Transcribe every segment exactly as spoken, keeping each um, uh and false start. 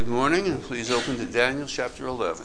Good morning, and please open to Daniel chapter eleven.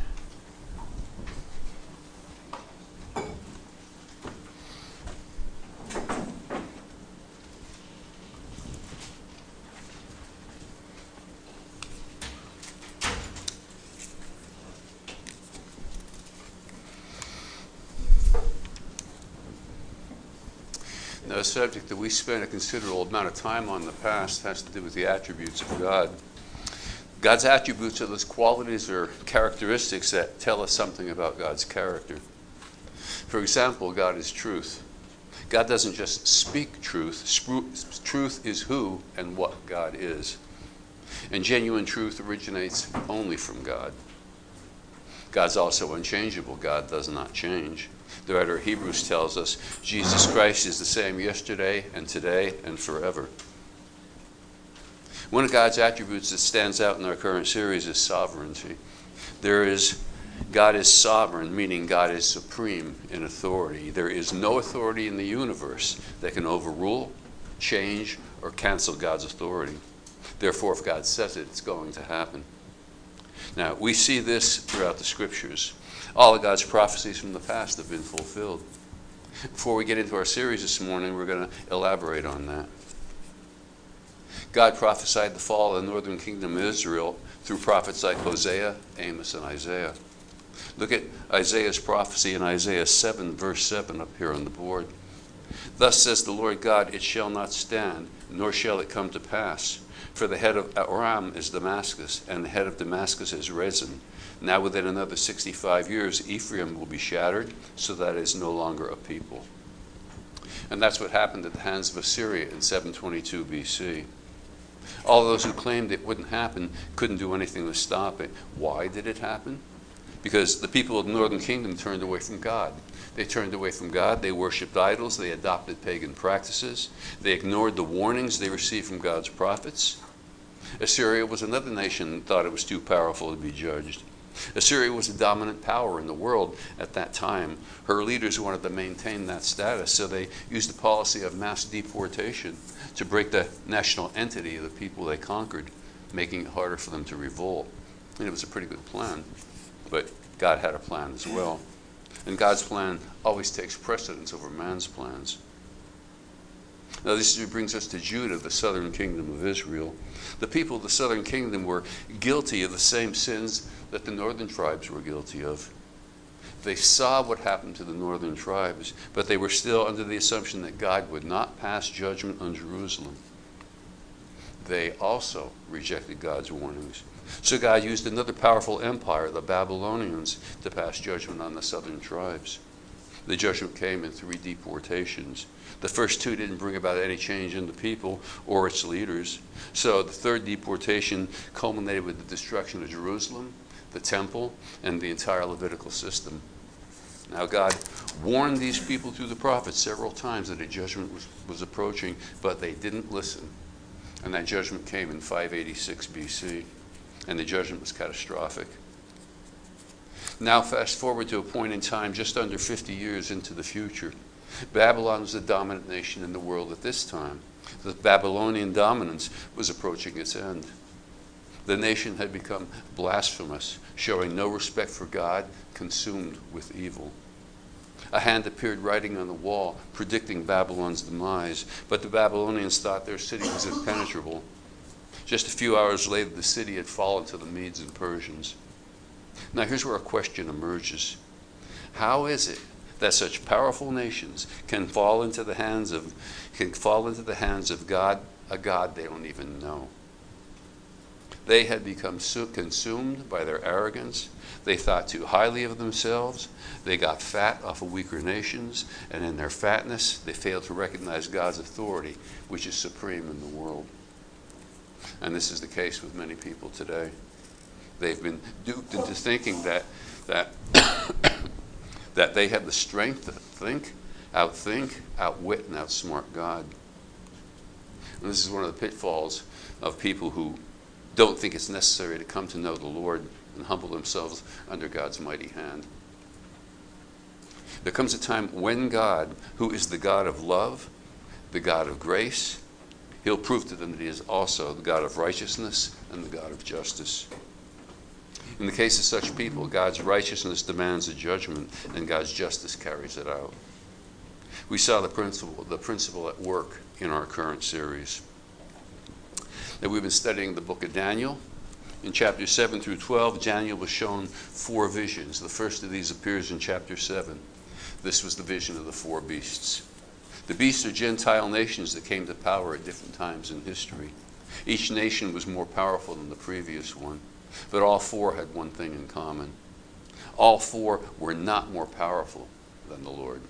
Now, a subject that we spent a considerable amount of time on in the past has to do with the attributes of God. God's attributes are those qualities or characteristics that tell us something about God's character. For example, God is truth. God doesn't just speak truth. Spru- truth is who and what God is. And genuine truth originates only from God. God's also unchangeable. God does not change. The writer of Hebrews tells us Jesus Christ is the same yesterday and today and forever. One of God's attributes that stands out in our current series is sovereignty. There is, God is sovereign, meaning God is supreme in authority. There is no authority in the universe that can overrule, change, or cancel God's authority. Therefore, if God says it, it's going to happen. Now, we see this throughout the scriptures. All of God's prophecies from the past have been fulfilled. Before we get into our series this morning, we're going to elaborate on that. God prophesied the fall of the northern kingdom of Israel through prophets like Hosea, Amos, and Isaiah. Look at Isaiah's prophecy in Isaiah seven, verse seven up here on the board. Thus says the Lord God, it shall not stand, nor shall it come to pass. For the head of Aram is Damascus, and the head of Damascus is Rezin. Now within another sixty-five years, Ephraim will be shattered, so that it is no longer a people. And that's what happened at the hands of Assyria in seven twenty-two B C. All those who claimed it wouldn't happen couldn't do anything to stop it. Why did it happen? Because the people of the northern kingdom turned away from God. They turned away from God. They worshipped idols. They adopted pagan practices. They ignored the warnings they received from God's prophets. Assyria was another nation that thought it was too powerful to be judged. Assyria was a dominant power in the world at that time. Her leaders wanted to maintain that status, so they used the policy of mass deportation to break the national entity of the people they conquered, making it harder for them to revolt. And it was a pretty good plan, but God had a plan as well. And God's plan always takes precedence over man's plans. Now this brings us to Judah, the southern kingdom of Israel. The people of the southern kingdom were guilty of the same sins that the northern tribes were guilty of. They saw what happened to the northern tribes, but they were still under the assumption that God would not pass judgment on Jerusalem. They also rejected God's warnings. So God used another powerful empire, the Babylonians, to pass judgment on the southern tribes. The judgment came in three deportations. The first two didn't bring about any change in the people or its leaders. So the third deportation culminated with the destruction of Jerusalem, the temple, and the entire Levitical system. Now God warned these people through the prophets several times that a judgment was, was approaching, but they didn't listen. And that judgment came in five eighty-six B C, and the judgment was catastrophic. Now fast forward to a point in time just under fifty years into the future. Babylon was the dominant nation in the world at this time. The Babylonian dominance was approaching its end. The nation had become blasphemous, showing no respect for God, consumed with evil. A hand appeared writing on the wall, predicting Babylon's demise, but the Babylonians thought their city was impenetrable. Just a few hours later, the city had fallen to the Medes and Persians. Now here's where a question emerges. How is it that such powerful nations can fall into the hands of can fall into the hands of God, a God they don't even know? They had become consumed by their arrogance. They thought too highly of themselves. They got fat off of weaker nations, and in their fatness, they failed to recognize God's authority, which is supreme in the world. And this is the case with many people today. They've been duped into thinking that that that they have the strength to think, outthink, outwit, and outsmart God. And this is one of the pitfalls of people who don't think it's necessary to come to know the Lord and humble themselves under God's mighty hand. There comes a time when God, who is the God of love, the God of grace, He'll prove to them that he is also the God of righteousness and the God of justice. In the case of such people, God's righteousness demands a judgment, and God's justice carries it out. We saw the principle, the principle at work in our current series. Now, we've been studying the book of Daniel. In chapters seven through twelve, Daniel was shown four visions. The first of these appears in chapter seven. This was the vision of the four beasts. The beasts are Gentile nations that came to power at different times in history. Each nation was more powerful than the previous one, but all four had one thing in common. All four were not more powerful than the Lord.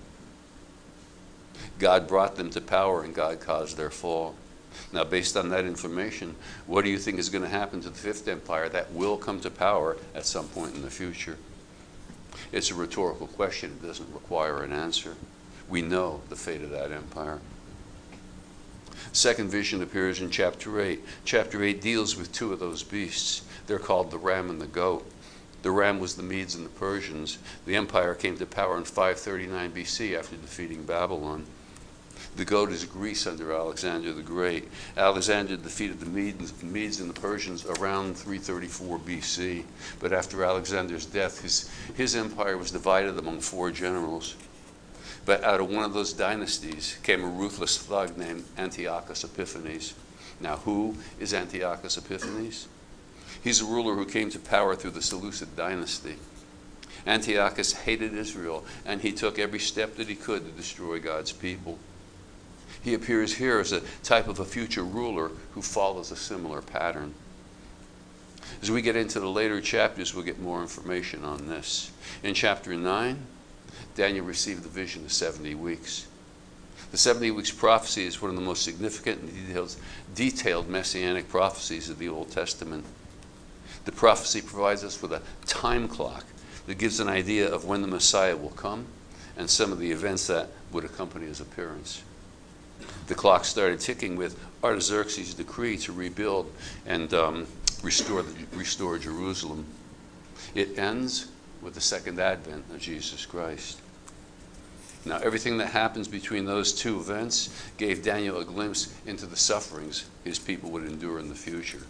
God brought them to power, and God caused their fall. Now, based on that information, what do you think is going to happen to the fifth empire that will come to power at some point in the future? It's a rhetorical question. It doesn't require an answer. We know the fate of that empire. Second vision appears in chapter eight. Chapter eight deals with two of those beasts. They're called the ram and the goat. The ram was the Medes and the Persians. The empire came to power in five thirty-nine B C after defeating Babylon. The goat is Greece under Alexander the Great. Alexander defeated the Medes, Medes and the Persians around three thirty-four B C. But after Alexander's death, his, his empire was divided among four generals. But out of one of those dynasties came a ruthless thug named Antiochus Epiphanes. Now, who is Antiochus Epiphanes? He's a ruler who came to power through the Seleucid dynasty. Antiochus hated Israel, and he took every step that he could to destroy God's people. He appears here as a type of a future ruler who follows a similar pattern. As we get into the later chapters, we'll get more information on this. In chapter nine, Daniel received the vision of seventy weeks. The seventy weeks prophecy is one of the most significant and detailed, detailed messianic prophecies of the Old Testament. The prophecy provides us with a time clock that gives an idea of when the Messiah will come and some of the events that would accompany his appearance. The clock started ticking with Artaxerxes' decree to rebuild and um, restore, the, restore Jerusalem. It ends with the second advent of Jesus Christ. Now, everything that happens between those two events gave Daniel a glimpse into the sufferings his people would endure in the future.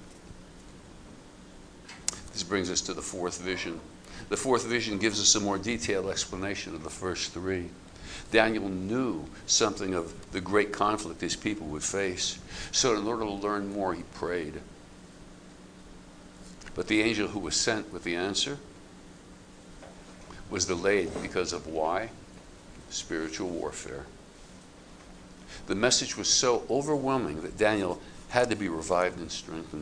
This brings us to the fourth vision. The fourth vision gives us a more detailed explanation of the first three. Daniel knew something of the great conflict his people would face, so in order to learn more, he prayed. But the angel who was sent with the answer was delayed because of why? Spiritual warfare. The message was so overwhelming that Daniel had to be revived and strengthened.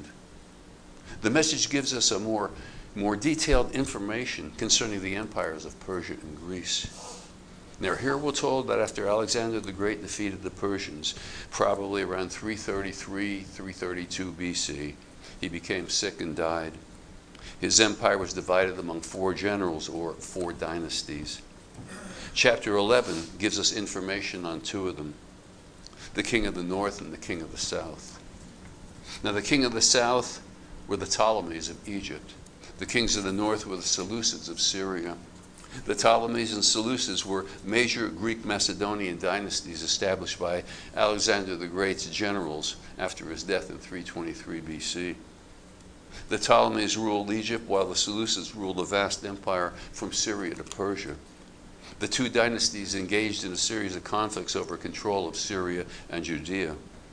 The message gives us a more, more detailed information concerning the empires of Persia and Greece. Now, here we're told that after Alexander the Great defeated the Persians, probably around three thirty-three, three thirty-two B C, he became sick and died. His empire was divided among four generals, or four dynasties. Chapter eleven gives us information on two of them, the king of the north and the king of the south. Now, the king of the south were the Ptolemies of Egypt. The kings of the north were the Seleucids of Syria. The Ptolemies and Seleucids were major Greek Macedonian dynasties established by Alexander the Great's generals after his death in three twenty-three B C. The Ptolemies ruled Egypt, while the Seleucids ruled a vast empire from Syria to Persia. The two dynasties engaged in a series of conflicts over control of Syria and Judea.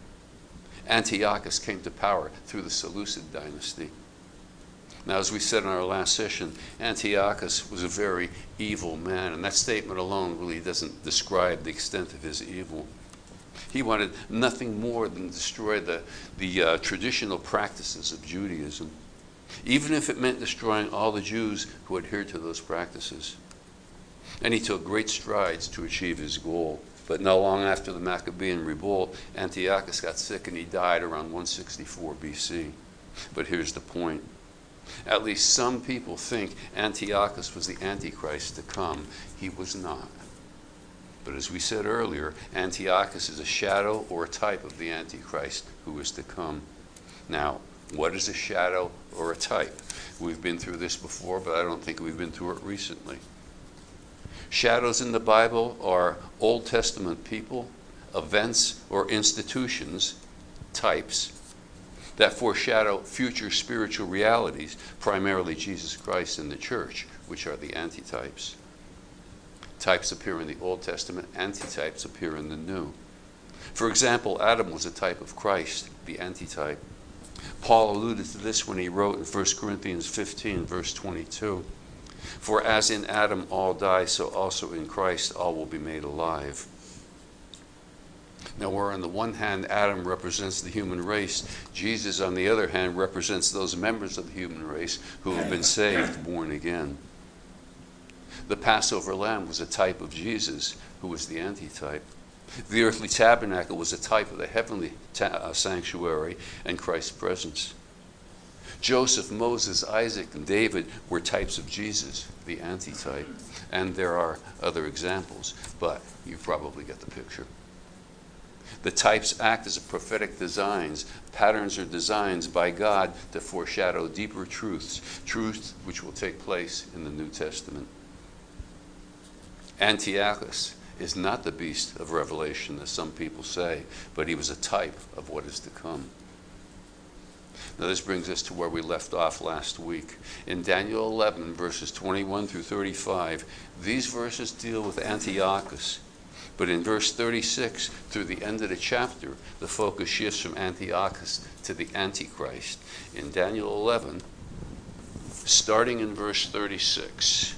Antiochus came to power through the Seleucid dynasty. Now, as we said in our last session, Antiochus was a very evil man, and that statement alone really doesn't describe the extent of his evil. He wanted nothing more than to destroy the, the uh, traditional practices of Judaism, even if it meant destroying all the Jews who adhered to those practices. And he took great strides to achieve his goal. But not long after the Maccabean revolt, Antiochus got sick and he died around one sixty-four B C. But here's the point. At least some people think Antiochus was the Antichrist to come. He was not. But as we said earlier, Antiochus is a shadow or a type of the Antichrist who is to come. Now, what is a shadow or a type? We've been through this before, but I don't think we've been through it recently. Shadows in the Bible are Old Testament people, events, or institutions types that foreshadow future spiritual realities, primarily Jesus Christ and the church, which are the antitypes. Types appear in the Old Testament, antitypes appear in the New. For example, Adam was a type of Christ, the antitype. Paul alluded to this when he wrote in First Corinthians fifteen, verse twenty-two, "For as in Adam all die, so also in Christ all will be made alive." Now, where on the one hand Adam represents the human race, Jesus, on the other hand, represents those members of the human race who have been saved, born again. The Passover lamb was a type of Jesus, who was the antitype. The earthly tabernacle was a type of the heavenly ta- uh, sanctuary and Christ's presence. Joseph, Moses, Isaac, and David were types of Jesus, the antitype. And there are other examples, but you probably get the picture. The types act as prophetic designs, patterns or designs by God to foreshadow deeper truths, truths which will take place in the New Testament. Antiochus is not the beast of Revelation, as some people say, but he was a type of what is to come. Now this brings us to where we left off last week. In Daniel eleven, verses twenty-one through thirty-five, these verses deal with Antiochus. But in verse thirty-six, through the end of the chapter, the focus shifts from Antiochus to the Antichrist. In Daniel eleven, starting in verse thirty-six.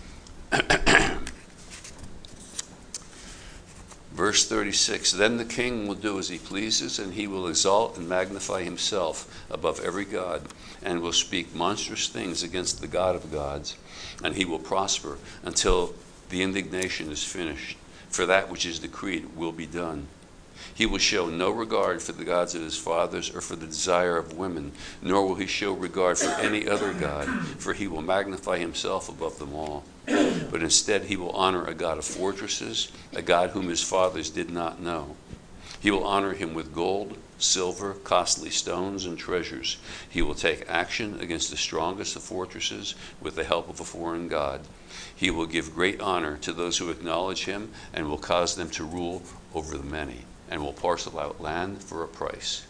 Verse thirty-six, "Then the king will do as he pleases, and he will exalt and magnify himself above every god, and will speak monstrous things against the God of gods, and he will prosper until the indignation is finished. For that which is decreed will be done. He will show no regard for the gods of his fathers or for the desire of women, nor will he show regard for any other god, for he will magnify himself above them all. But instead he will honor a god of fortresses, a god whom his fathers did not know. He will honor him with gold, silver, costly stones, and treasures. He will take action against the strongest of fortresses with the help of a foreign god. He will give great honor to those who acknowledge him, and will cause them to rule over the many, and will parcel out land for a price."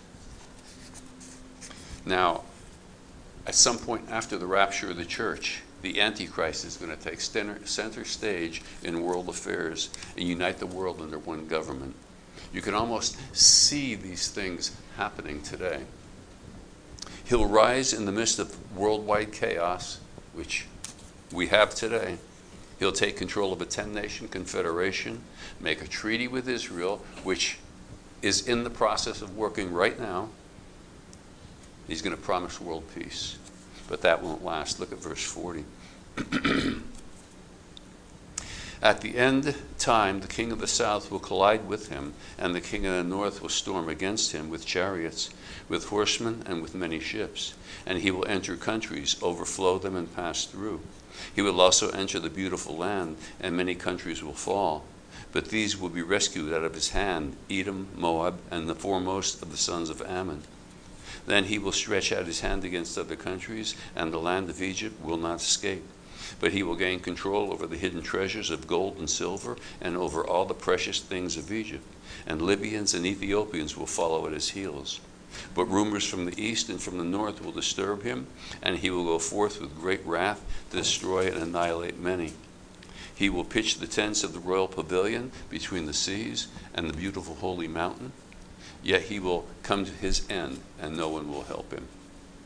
Now, at some point after the rapture of the church, the Antichrist is going to take center stage in world affairs and unite the world under one government. You can almost see these things happening today. He'll rise in the midst of worldwide chaos, which we have today. He'll take control of a ten-nation confederation, make a treaty with Israel, which is in the process of working right now. He's going to promise world peace. But that won't last. Look at verse forty. "At the end time, the king of the south will collide with him, and the king of the north will storm against him with chariots, with horsemen, and with many ships. And he will enter countries, overflow them, and pass through. He will also enter the beautiful land, and many countries will fall. But these will be rescued out of his hand, Edom, Moab, and the foremost of the sons of Ammon. Then he will stretch out his hand against other countries, and the land of Egypt will not escape. But he will gain control over the hidden treasures of gold and silver, and over all the precious things of Egypt. And Libyans and Ethiopians will follow at his heels. But rumors from the east and from the north will disturb him, and he will go forth with great wrath to destroy and annihilate many. He will pitch the tents of the royal pavilion between the seas and the beautiful holy mountain. Yet he will come to his end, and no one will help him."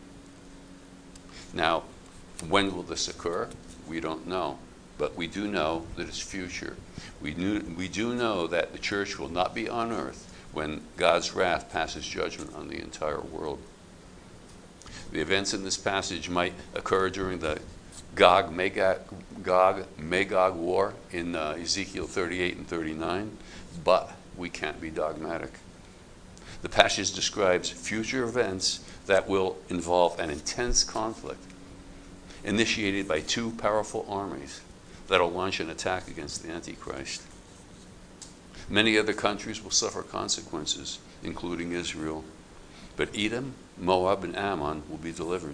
Now, when will this occur? We don't know. But we do know that it's future. We, knew, we do know that the church will not be on earth when God's wrath passes judgment on the entire world. The events in this passage might occur during the Gog Magog, Gog, Magog war in uh, Ezekiel thirty-eight and thirty-nine, but we can't be dogmatic. The passage describes future events that will involve an intense conflict initiated by two powerful armies that will launch an attack against the Antichrist. Many other countries will suffer consequences, including Israel. But Edom, Moab, and Ammon will be delivered.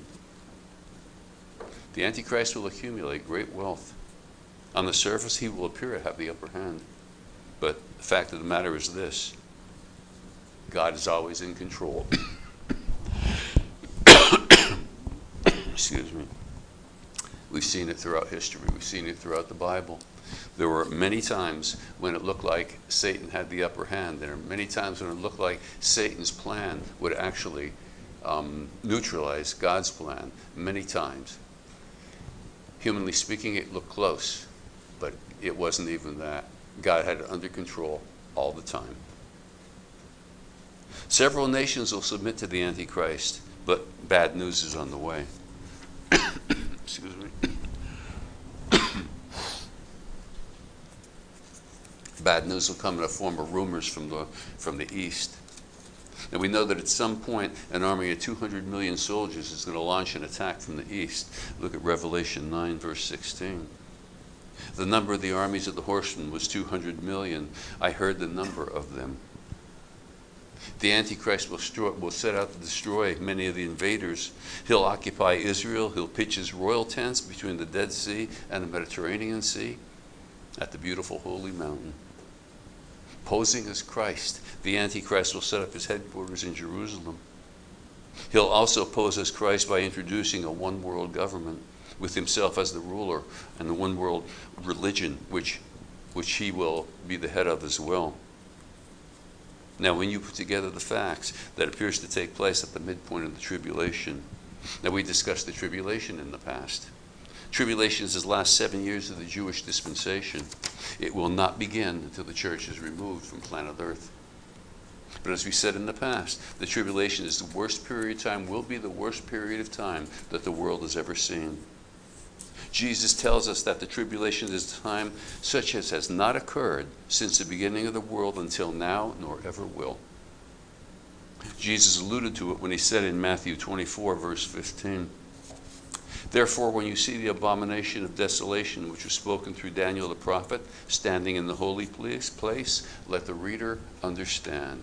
The Antichrist will accumulate great wealth. On the surface, he will appear to have the upper hand. But the fact of the matter is this: God is always in control. Excuse me. We've seen it throughout history. We've seen it throughout the Bible. There were many times when it looked like Satan had the upper hand. There are many times when it looked like Satan's plan would actually um, neutralize God's plan. Many times. Humanly speaking, it looked close, but it wasn't even that. God had it under control all the time. Several nations will submit to the Antichrist, but bad news is on the way. Excuse me. Bad news will come in the form of rumors from the from the east. And we know that at some point an army of two hundred million soldiers is going to launch an attack from the east. Look at Revelation nine, verse sixteen. The number of the armies of the horsemen was two hundred million. I heard the number of them. The Antichrist will, destroy, will set out to destroy many of the invaders. He'll occupy Israel. He'll pitch his royal tents between the Dead Sea and the Mediterranean Sea at the beautiful holy mountain. Posing as Christ, the Antichrist will set up his headquarters in Jerusalem. He'll also pose as Christ by introducing a one-world government with himself as the ruler and the one-world religion which, which he will be the head of as well. Now, when you put together the facts that appears to take place at the midpoint of the tribulation, now we discussed the tribulation in the past. Tribulation is the last seven years of the Jewish dispensation. It will not begin until the church is removed from planet Earth. But as we said in the past, the tribulation is the worst period of time, will be the worst period of time that the world has ever seen. Jesus tells us that the tribulation is a time such as has not occurred since the beginning of the world until now, nor ever will. Jesus alluded to it when he said in Matthew twenty-four, verse fifteen, "Therefore, when you see the abomination of desolation, which was spoken through Daniel the prophet, standing in the holy place, let the reader understand."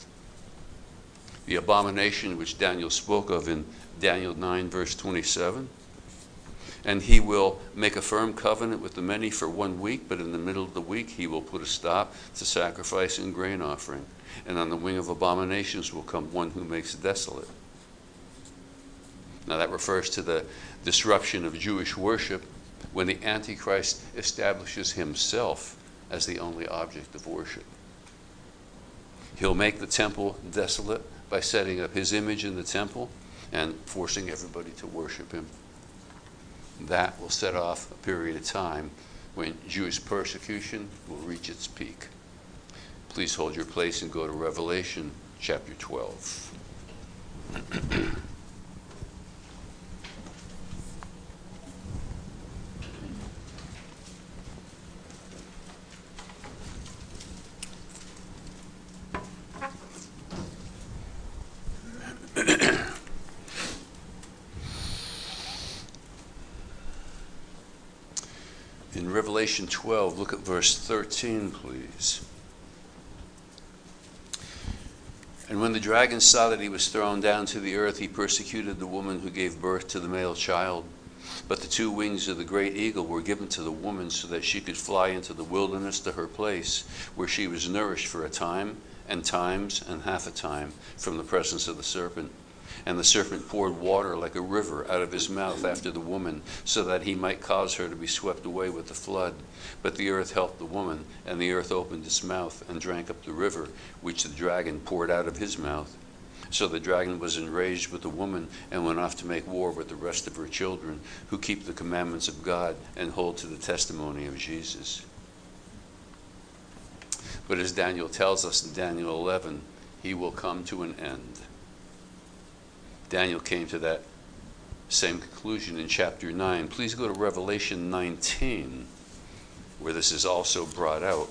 The abomination which Daniel spoke of in Daniel nine, verse twenty-seven, "And he will make a firm covenant with the many for one week, but in the middle of the week he will put a stop to sacrifice and grain offering. And on the wing of abominations will come one who makes desolate." Now that refers to the disruption of Jewish worship when the Antichrist establishes himself as the only object of worship. He'll make the temple desolate by setting up his image in the temple and forcing everybody to worship him. That will set off a period of time when Jewish persecution will reach its peak. Please hold your place and go to Revelation chapter twelve. In Revelation twelve, look at verse thirteen, please. "And when the dragon saw that he was thrown down to the earth, he persecuted the woman who gave birth to the male child. But the two wings of the great eagle were given to the woman so that she could fly into the wilderness to her place, where she was nourished for a time, and times, and half a time, from the presence of the serpent. And the serpent poured water like a river out of his mouth after the woman, so that he might cause her to be swept away with the flood. But the earth helped the woman, and the earth opened its mouth and drank up the river, which the dragon poured out of his mouth. So the dragon was enraged with the woman and went off to make war with the rest of her children, who keep the commandments of God and hold to the testimony of Jesus." But as Daniel tells us in Daniel eleven, he will come to an end. Daniel came to that same conclusion in chapter nine. Please go to Revelation nineteen, where this is also brought out.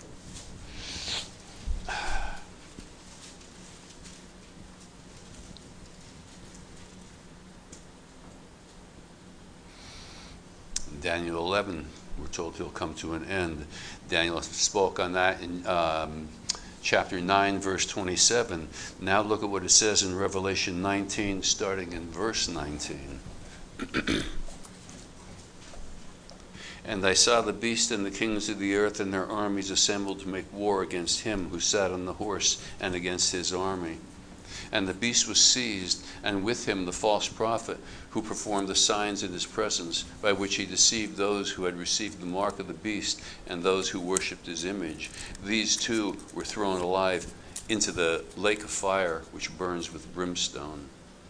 In Daniel eleven, we're told he'll come to an end. Daniel spoke on that in um, chapter nine, verse twenty-seven. Now look at what it says in Revelation nineteen, starting in verse nineteen. And I saw the beast and the kings of the earth and their armies assembled to make war against him who sat on the horse and against his army. And the beast was seized, and with him the false prophet, who performed the signs in his presence, by which he deceived those who had received the mark of the beast and those who worshipped his image. These two were thrown alive into the lake of fire, which burns with brimstone.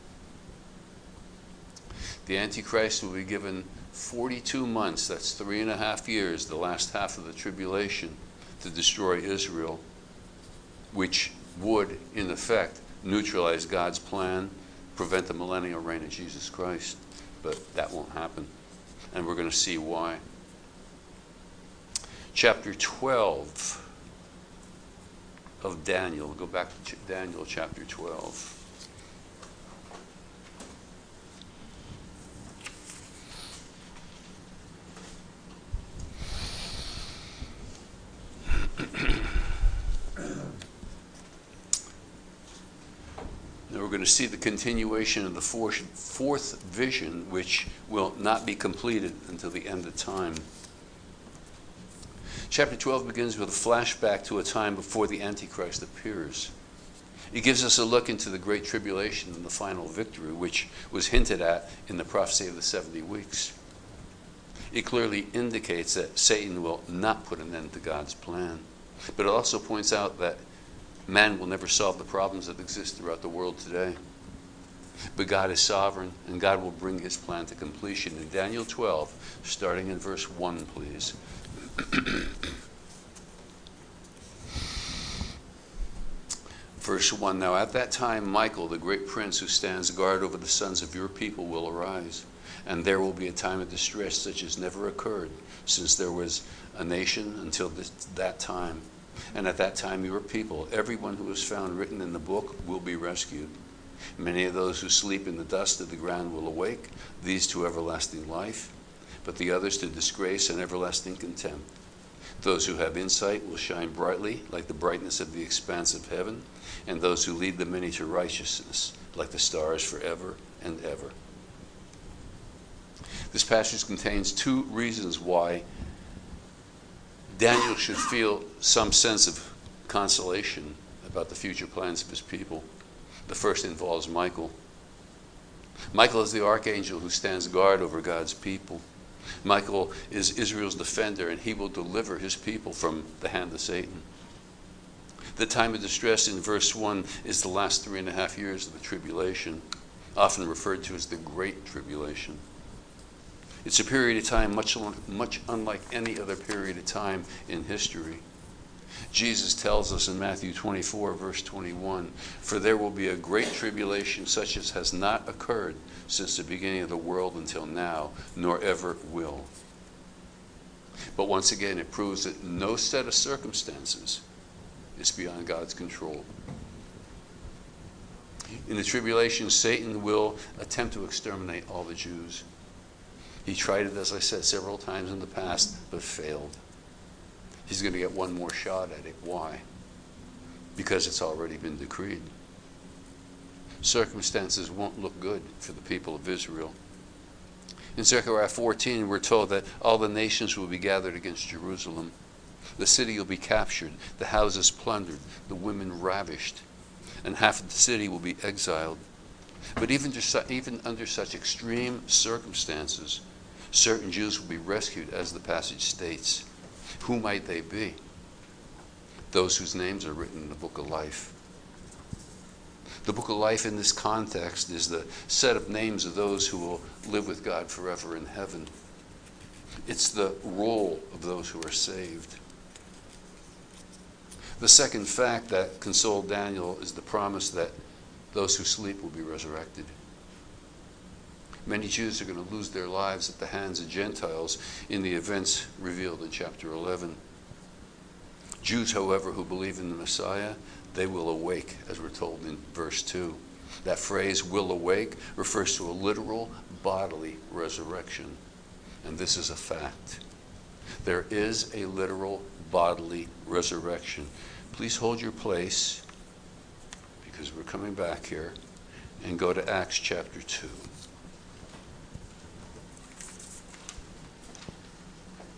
The Antichrist will be given forty-two months, that's three and a half years, the last half of the tribulation, to destroy Israel, which would, in effect, neutralize God's plan, prevent the millennial reign of Jesus Christ. But that won't happen, and we're going to see why. Chapter twelve of Daniel. Go back to Daniel chapter twelve. Now we're going to see the continuation of the fourth, fourth vision, which will not be completed until the end of time. Chapter twelve begins with a flashback to a time before the Antichrist appears. It gives us a look into the Great Tribulation and the final victory, which was hinted at in the prophecy of the seventy weeks. It clearly indicates that Satan will not put an end to God's plan. But it also points out that man will never solve the problems that exist throughout the world today. But God is sovereign, and God will bring his plan to completion. In Daniel twelve, starting in verse one, please. Verse one, now at that time Michael, the great prince who stands guard over the sons of your people, will arise. And there will be a time of distress such as never occurred since there was a nation until this, that time. And at that time your people, everyone who is found written in the book, will be rescued. Many of those who sleep in the dust of the ground will awake, these to everlasting life, but the others to disgrace and everlasting contempt. Those who have insight will shine brightly like the brightness of the expanse of heaven, and those who lead the many to righteousness like the stars forever and ever. This passage contains two reasons why Daniel should feel some sense of consolation about the future plans of his people. The first involves Michael. Michael is the archangel who stands guard over God's people. Michael is Israel's defender, and he will deliver his people from the hand of Satan. The time of distress in verse one is the last three and a half years of the tribulation, often referred to as the Great Tribulation. It's a period of time much, much unlike any other period of time in history. Jesus tells us in Matthew twenty-four, verse twenty-one, for there will be a great tribulation such as has not occurred since the beginning of the world until now, nor ever will. But once again, it proves that no set of circumstances is beyond God's control. In the tribulation, Satan will attempt to exterminate all the Jews. He tried it, as I said, several times in the past, but failed. He's going to get one more shot at it. Why? Because it's already been decreed. Circumstances won't look good for the people of Israel. In Zechariah fourteen, we're told that all the nations will be gathered against Jerusalem. The city will be captured, the houses plundered, the women ravished, and half of the city will be exiled. But even, even under such extreme circumstances, certain Jews will be rescued, as the passage states. Who might they be? Those whose names are written in the book of life. The book of life in this context is the set of names of those who will live with God forever in heaven. It's the roll of those who are saved. The second fact that consoled Daniel is the promise that those who sleep will be resurrected. Many Jews are going to lose their lives at the hands of Gentiles in the events revealed in chapter eleven. Jews, however, who believe in the Messiah, they will awake, as we're told in verse two. That phrase, will awake, refers to a literal bodily resurrection. And this is a fact. There is a literal bodily resurrection. Please hold your place, because we're coming back here, and go to Acts chapter two.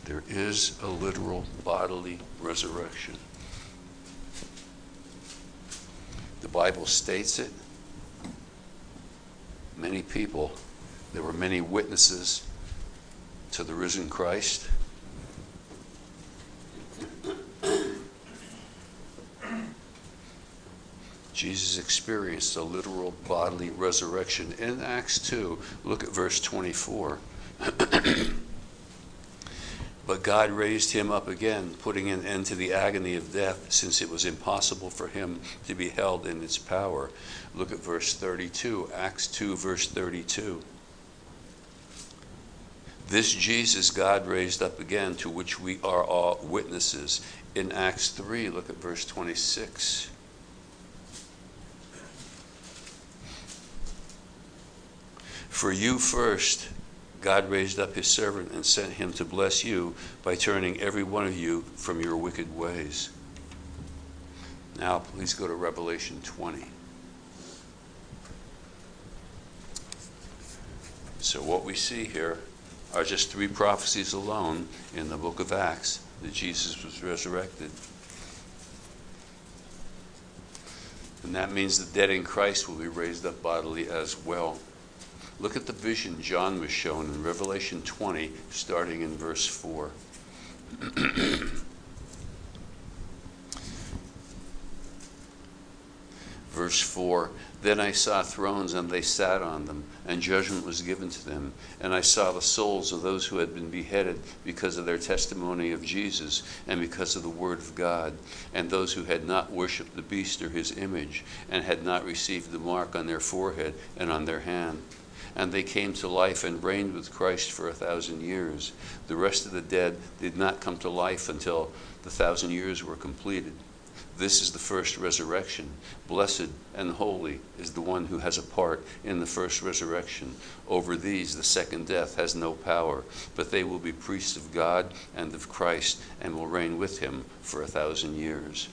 There is a literal bodily resurrection. The Bible states it. Many people, there were many witnesses to the risen Christ. Jesus experienced a literal bodily resurrection. In Acts two, look at verse twenty-four. But God raised him up again, putting an end to the agony of death, since it was impossible for him to be held in its power. Look at verse thirty-two, Acts two, verse thirty-two. This Jesus God raised up again, to which we are all witnesses. In Acts three, look at verse twenty-six. For you first, God raised up his servant and sent him to bless you by turning every one of you from your wicked ways. Now, please go to Revelation twenty. So what we see here are just three prophecies alone in the book of Acts that Jesus was resurrected. And that means the dead in Christ will be raised up bodily as well. Look at the vision John was shown in Revelation twenty, starting in verse four. Verse four, then I saw thrones, and they sat on them, and judgment was given to them. And I saw the souls of those who had been beheaded because of their testimony of Jesus and because of the word of God, and those who had not worshipped the beast or his image, and had not received the mark on their forehead and on their hand. And they came to life and reigned with Christ for a thousand years. The rest of the dead did not come to life until the thousand years were completed. This is the first resurrection. Blessed and holy is the one who has a part in the first resurrection. Over these the second death has no power, but they will be priests of God and of Christ, and will reign with him for a thousand years.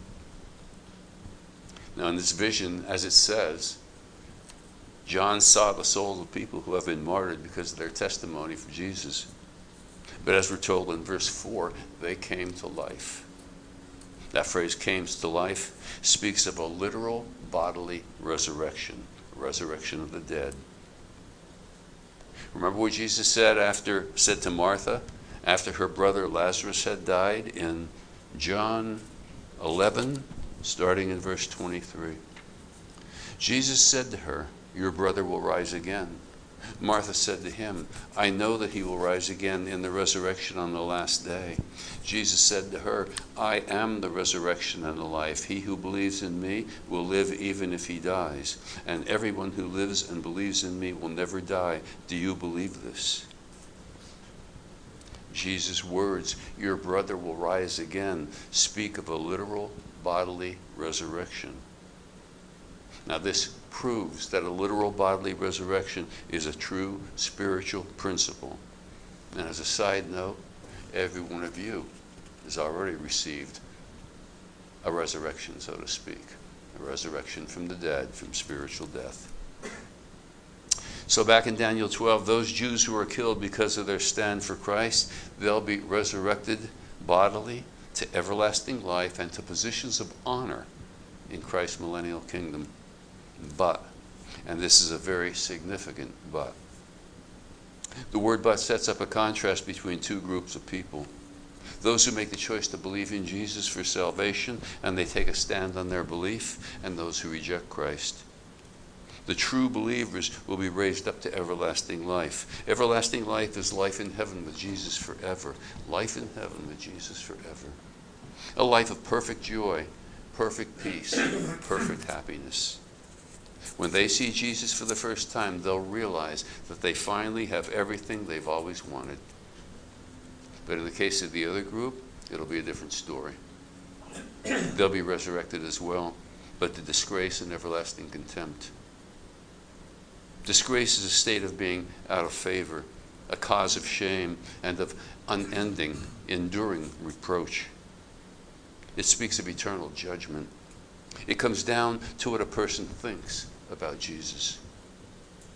Now in this vision, as it says, John saw the souls of people who have been martyred because of their testimony for Jesus. But as we're told in verse four, they came to life. That phrase, came to life, speaks of a literal bodily resurrection, a resurrection of the dead. Remember what Jesus said after said to Martha after her brother Lazarus had died in John eleven, starting in verse twenty-three. Jesus said to her, your brother will rise again. Martha said to him, I know that he will rise again in the resurrection on the last day. Jesus said to her, I am the resurrection and the life. He who believes in me will live even if he dies. And everyone who lives and believes in me will never die. Do you believe this? Jesus' words, your brother will rise again, speak of a literal bodily resurrection. Now this proves that a literal bodily resurrection is a true spiritual principle. And as a side note, every one of you has already received a resurrection, so to speak. A resurrection from the dead, from spiritual death. So back in Daniel twelve, those Jews who are killed because of their stand for Christ, they'll be resurrected bodily to everlasting life and to positions of honor in Christ's millennial kingdom. But, and this is a very significant but, the word but sets up a contrast between two groups of people. Those who make the choice to believe in Jesus for salvation, and they take a stand on their belief, and those who reject Christ. The true believers will be raised up to everlasting life. Everlasting life is life in heaven with Jesus forever. Life in heaven with Jesus forever. A life of perfect joy, perfect peace, perfect happiness. When they see Jesus for the first time, they'll realize that they finally have everything they've always wanted. But in the case of the other group, it'll be a different story. They'll be resurrected as well, but to disgrace and everlasting contempt. Disgrace is a state of being out of favor, a cause of shame, and of unending, enduring reproach. It speaks of eternal judgment. It comes down to what a person thinks about Jesus.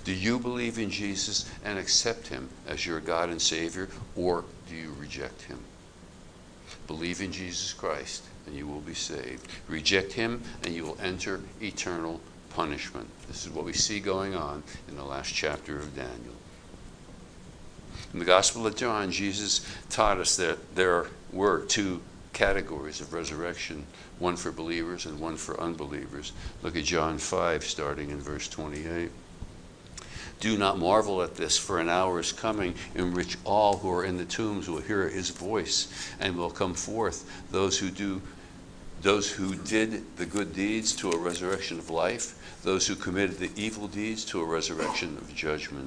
Do you believe in Jesus and accept him as your God and Savior, or do you reject him? Believe in Jesus Christ and you will be saved. Reject him and you will enter eternal punishment. This is what we see going on in the last chapter of Daniel. In the Gospel of John, Jesus taught us that there were two categories of resurrection, one for believers and one for unbelievers. Look at John five, starting in verse twenty-eight. Do not marvel at this, for an hour is coming in which all who are in the tombs will hear his voice and will come forth, those who do those who did the good deeds to a resurrection of life, those who committed the evil deeds to a resurrection of judgment.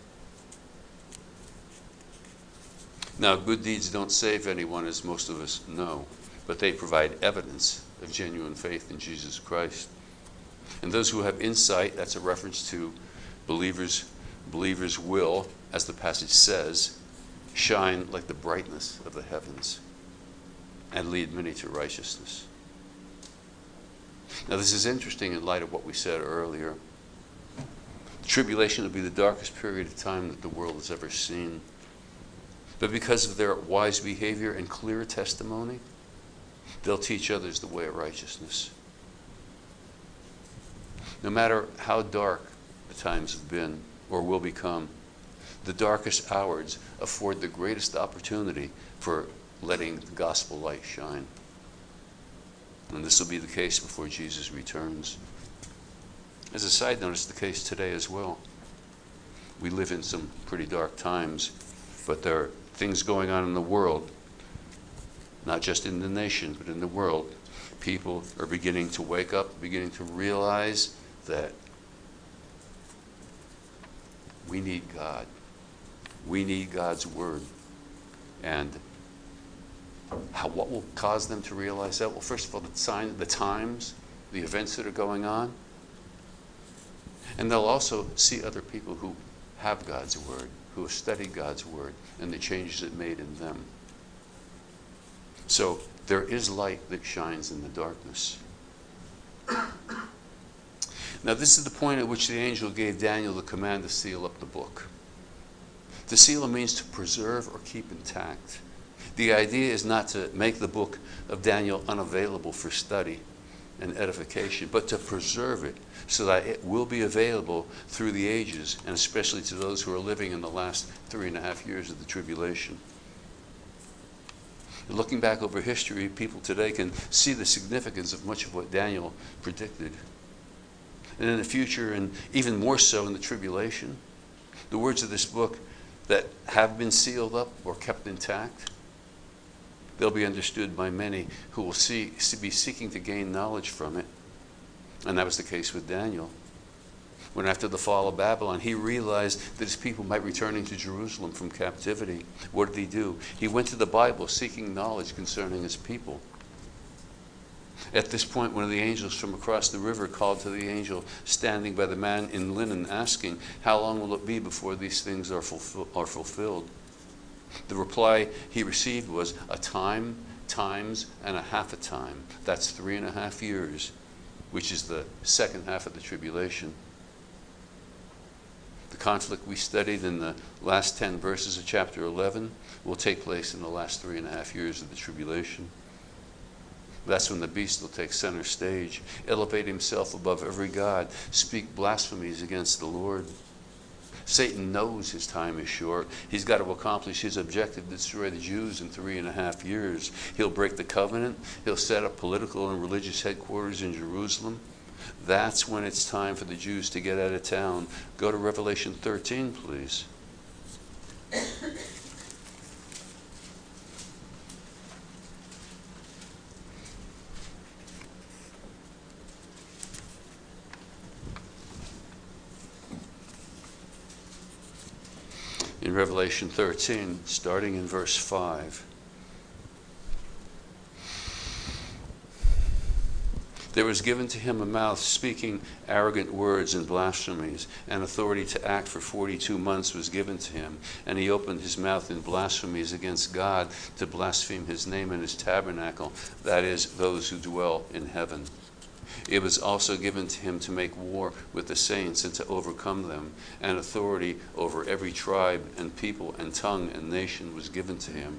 Now, good deeds don't save anyone, as most of us know, but they provide evidence of genuine faith in Jesus Christ. And those who have insight, that's a reference to believers, believers will, as the passage says, shine like the brightness of the heavens and lead many to righteousness. Now, this is interesting in light of what we said earlier. Tribulation will be the darkest period of time that the world has ever seen. But because of their wise behavior and clear testimony, they'll teach others the way of righteousness. No matter how dark the times have been or will become, the darkest hours afford the greatest opportunity for letting the gospel light shine. And this will be the case before Jesus returns. As a side note, it's the case today as well. We live in some pretty dark times, but there are things going on in the world, not just in the nation, but in the world. People are beginning to wake up, beginning to realize that we need God. We need God's word. And how, what will cause them to realize that? Well, first of all, the sign, the times, the events that are going on. And they'll also see other people who have God's word, who have studied God's word, and the changes it made in them. So there is light that shines in the darkness. Now, this is the point at which the angel gave Daniel the command to seal up the book. To seal means to preserve or keep intact. The idea is not to make the book of Daniel unavailable for study and edification, but to preserve it so that it will be available through the ages, and especially to those who are living in the last three and a half years of the tribulation. Looking back over history, people today can see the significance of much of what Daniel predicted. And in the future, and even more so in the tribulation, the words of this book that have been sealed up or kept intact, they'll be understood by many who will see, be seeking to gain knowledge from it. And that was the case with Daniel. When after the fall of Babylon, he realized that his people might be returning to Jerusalem from captivity. What did he do? He went to the Bible seeking knowledge concerning his people. At this point, one of the angels from across the river called to the angel standing by the man in linen, asking, "How long will it be before these things are, fulfill- are fulfilled?" The reply he received was, "A time, times, and a half a time." That's three and a half years, which is the second half of the tribulation. The conflict we studied in the last ten verses of chapter eleven will take place in the last three and a half years of the tribulation. That's when the beast will take center stage, elevate himself above every god, speak blasphemies against the Lord. Satan knows his time is short. He's got to accomplish his objective to destroy the Jews in three and a half years. He'll break the covenant. He'll set up political and religious headquarters in Jerusalem. That's when it's time for the Jews to get out of town. Go to Revelation thirteen, please. In Revelation thirteen, starting in verse five. There was given to him a mouth speaking arrogant words and blasphemies, and authority to act for forty-two months was given to him. And he opened his mouth in blasphemies against God to blaspheme his name and his tabernacle, that is, those who dwell in heaven. It was also given to him to make war with the saints and to overcome them, and authority over every tribe and people and tongue and nation was given to him.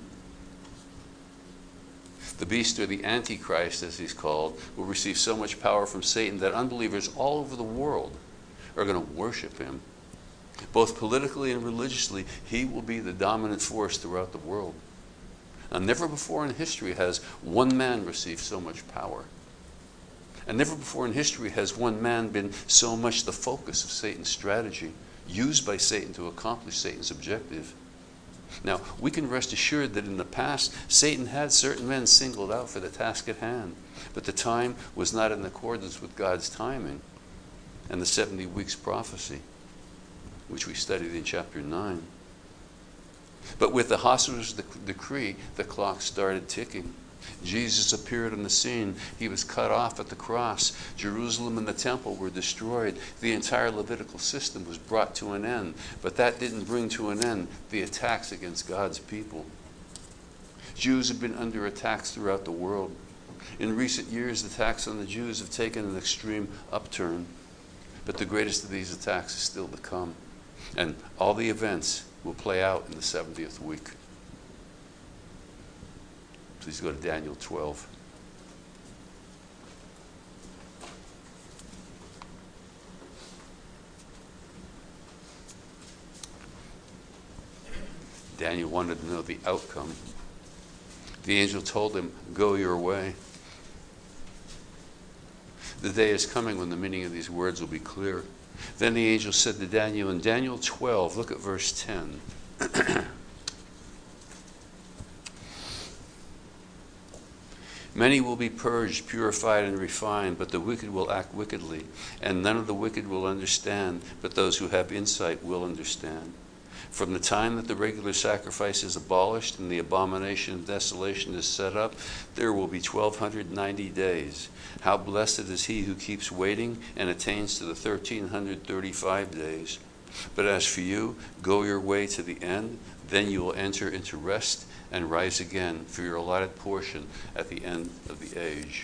The beast, or the Antichrist as he's called, will receive so much power from Satan that unbelievers all over the world are going to worship him. Both politically and religiously, he will be the dominant force throughout the world. Now, never before in history has one man received so much power. And never before in history has one man been so much the focus of Satan's strategy, used by Satan to accomplish Satan's objective. Now, we can rest assured that in the past, Satan had certain men singled out for the task at hand, but the time was not in accordance with God's timing and the seventy weeks prophecy, which we studied in chapter nine. But with the Ahasuerus decree, the clock started ticking. Jesus appeared on the scene. He was cut off at the cross. Jerusalem and the temple were destroyed. The entire Levitical system was brought to an end. But that didn't bring to an end the attacks against God's people. Jews have been under attacks throughout the world. In recent years, attacks on the Jews have taken an extreme upturn. But the greatest of these attacks is still to come. And all the events will play out in the seventieth week. Please go to Daniel twelve. Daniel wanted to know the outcome. The angel told him, "Go your way." The day is coming when the meaning of these words will be clear. Then the angel said to Daniel in Daniel twelve, look at verse ten. Many will be purged, purified, and refined, but the wicked will act wickedly, and none of the wicked will understand, but those who have insight will understand. From the time that the regular sacrifice is abolished and the abomination of desolation is set up, there will be twelve ninety days. How blessed is he who keeps waiting and attains to the thirteen thirty-five days. But as for you, go your way to the end, then you will enter into rest and rise again for your allotted portion at the end of the age.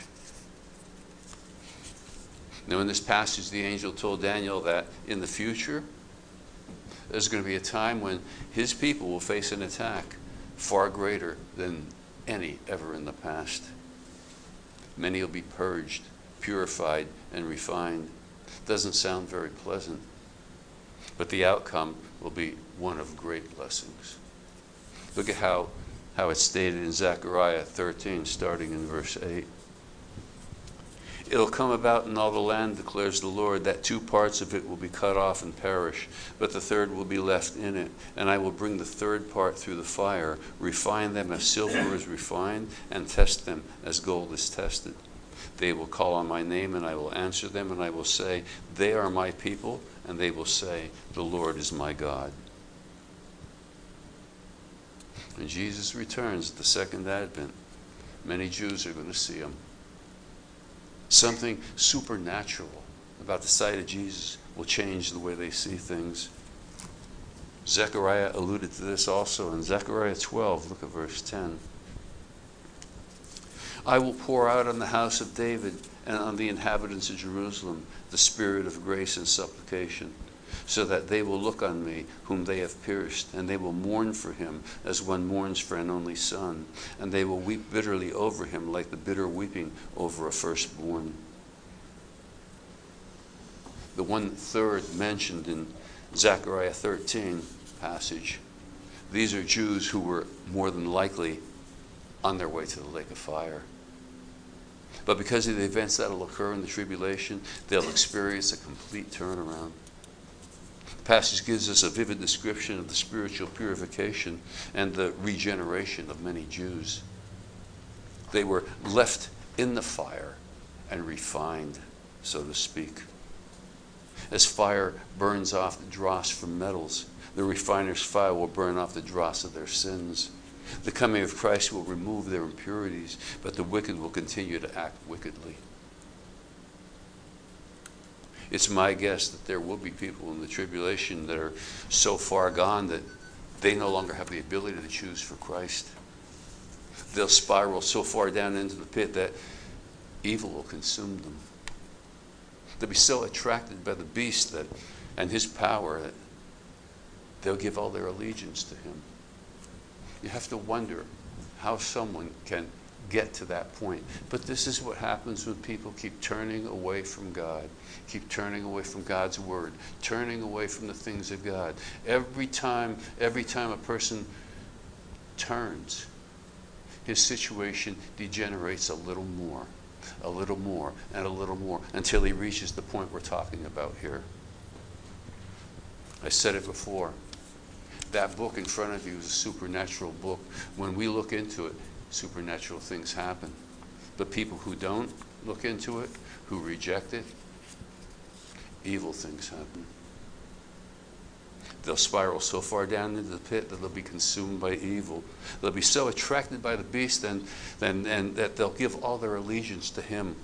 Now in this passage, the angel told Daniel that in the future, there's going to be a time when his people will face an attack far greater than any ever in the past. Many will be purged, purified, and refined. Doesn't sound very pleasant, but the outcome will be one of great blessings. Look at how, how it's stated in Zechariah thirteen, starting in verse eight. It'll come about in all the land, declares the Lord, that two parts of it will be cut off and perish, but the third will be left in it. And I will bring the third part through the fire, refine them as silver is refined, and test them as gold is tested. They will call on my name, and I will answer them, and I will say, they are my people, and they will say, the Lord is my God. When Jesus returns at the second advent, many Jews are going to see him. Something supernatural about the sight of Jesus will change the way they see things. Zechariah alluded to this also in Zechariah twelve. Look at verse ten. I will pour out on the house of David and on the inhabitants of Jerusalem the spirit of grace and supplication, so that they will look on me whom they have pierced, and they will mourn for him as one mourns for an only son, and they will weep bitterly over him like the bitter weeping over a firstborn. The one-third mentioned in Zechariah thirteen passage, these are Jews who were more than likely on their way to the lake of fire. But because of the events that will occur in the tribulation, they'll experience a complete turnaround. The passage gives us a vivid description of the spiritual purification and the regeneration of many Jews. They were left in the fire and refined, so to speak. As fire burns off the dross from metals, the refiner's fire will burn off the dross of their sins. The coming of Christ will remove their impurities, but the wicked will continue to act wickedly. It's my guess that there will be people in the tribulation that are so far gone that they no longer have the ability to choose for Christ. They'll spiral so far down into the pit that evil will consume them. They'll be so attracted by the beast that, and his power that they'll give all their allegiance to him. You have to wonder how someone can get to that point. But this is what happens when people keep turning away from God, keep turning away from God's word, turning away from the things of God. Every time, every time a person turns, his situation degenerates a little more, a little more, and a little more, until he reaches the point we're talking about here. I said it before. That book in front of you is a supernatural book. When we look into it, supernatural things happen. But people who don't look into it, who reject it, evil things happen. They'll spiral so far down into the pit that they'll be consumed by evil. They'll be so attracted by the beast and, and, and that they'll give all their allegiance to him.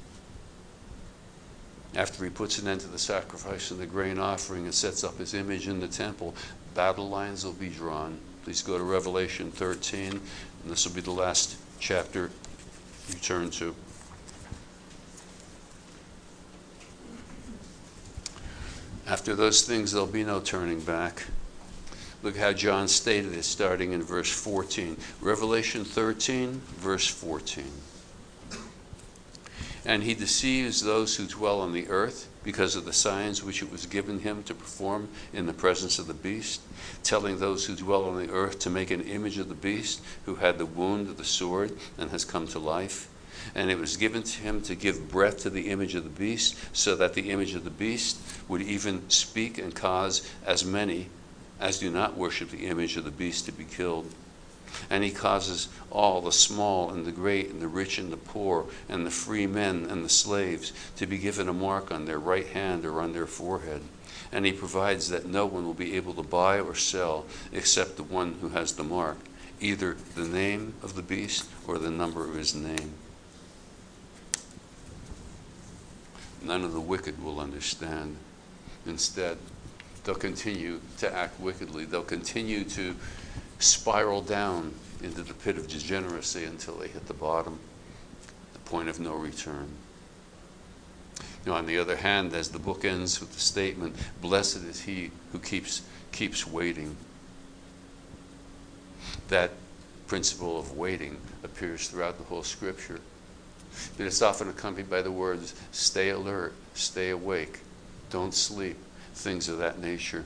After he puts an end to the sacrifice and the grain offering and sets up his image in the temple, battle lines will be drawn. Please go to Revelation thirteen, and this will be the last chapter you turn to. After those things, there'll be no turning back. Look how John stated it, starting in verse fourteen. Revelation thirteen, verse fourteen. And he deceives those who dwell on the earth because of the signs which it was given him to perform in the presence of the beast, telling those who dwell on the earth to make an image of the beast who had the wound of the sword and has come to life. And it was given to him to give breath to the image of the beast, so that the image of the beast would even speak and cause as many as do not worship the image of the beast to be killed. And he causes all, the small and the great and the rich and the poor and the free men and the slaves, to be given a mark on their right hand or on their forehead. And he provides that no one will be able to buy or sell except the one who has the mark, either the name of the beast or the number of his name. None of the wicked will understand. Instead, they'll continue to act wickedly. They'll continue to spiral down into the pit of degeneracy until they hit the bottom, the point of no return. Now, on the other hand, as the book ends with the statement, "Blessed is he who keeps keeps waiting," that principle of waiting appears throughout the whole Scripture. But it's often accompanied by the words, stay alert, stay awake, don't sleep, things of that nature.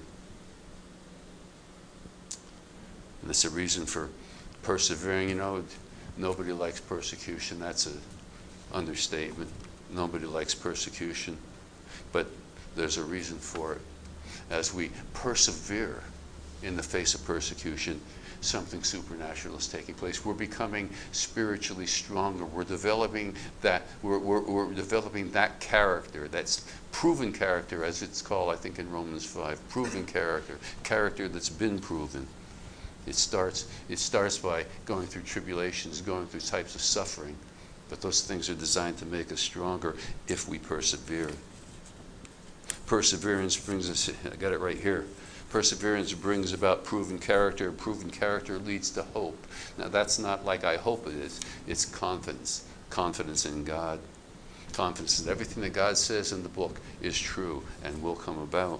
And it's a reason for persevering. You know, nobody likes persecution. That's an understatement. Nobody likes persecution. But there's a reason for it. As we persevere in the face of persecution, something supernatural is taking place. We're becoming spiritually stronger. We're developing that. We're, we're, we're developing that character, that's proven character, as it's called, I think, in Romans five. Proven character, character that's been proven. It starts. It starts by going through tribulations, going through types of suffering, but those things are designed to make us stronger if we persevere. Perseverance brings us. I got it right here. Perseverance brings about proven character. Proven character leads to hope. Now, that's not like I hope it is. It's confidence. Confidence in God. Confidence that everything that God says in the book is true and will come about.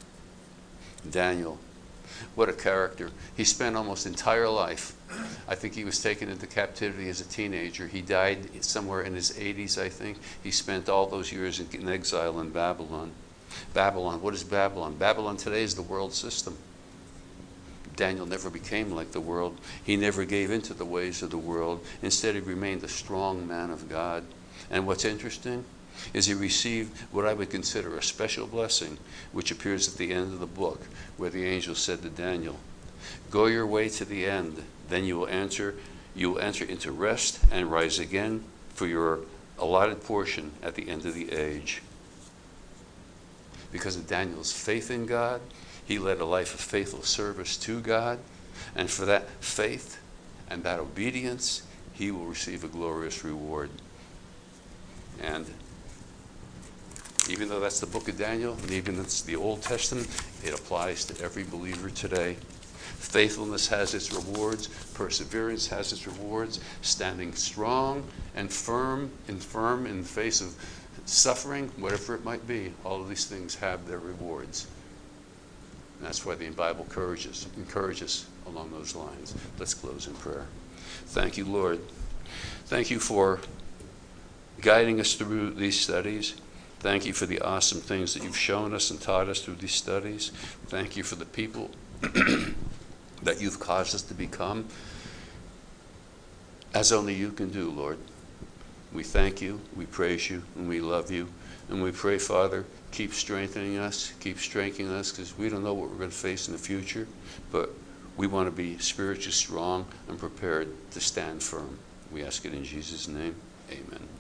Daniel, what a character. He spent almost entire life. I think he was taken into captivity as a teenager. He died somewhere in his eighties, I think. He spent all those years in, in exile in Babylon. Babylon, what is Babylon? Babylon today is the world system. Daniel never became like the world. He never gave into the ways of the world. Instead, he remained a strong man of God. And what's interesting is he received what I would consider a special blessing, which appears at the end of the book, where the angel said to Daniel, "Go your way to the end, then you will enter, you will enter into rest and rise again for your allotted portion at the end of the age." Because of Daniel's faith in God, he led a life of faithful service to God, and for that faith and that obedience, he will receive a glorious reward. And even though that's the book of Daniel, and even though it's the Old Testament, it applies to every believer today. Faithfulness has its rewards. Perseverance has its rewards. Standing strong and firm and firm in the face of suffering, whatever it might be, all of these things have their rewards. And that's why the Bible encourages, encourages along those lines. Let's close in prayer. Thank you, Lord. Thank you for guiding us through these studies. Thank you for the awesome things that you've shown us and taught us through these studies. Thank you for the people that you've caused us to become, as only you can do, Lord. We thank you, we praise you, and we love you. And we pray, Father, keep strengthening us, keep strengthening us, because we don't know what we're going to face in the future, but we want to be spiritually strong and prepared to stand firm. We ask it in Jesus' name. Amen.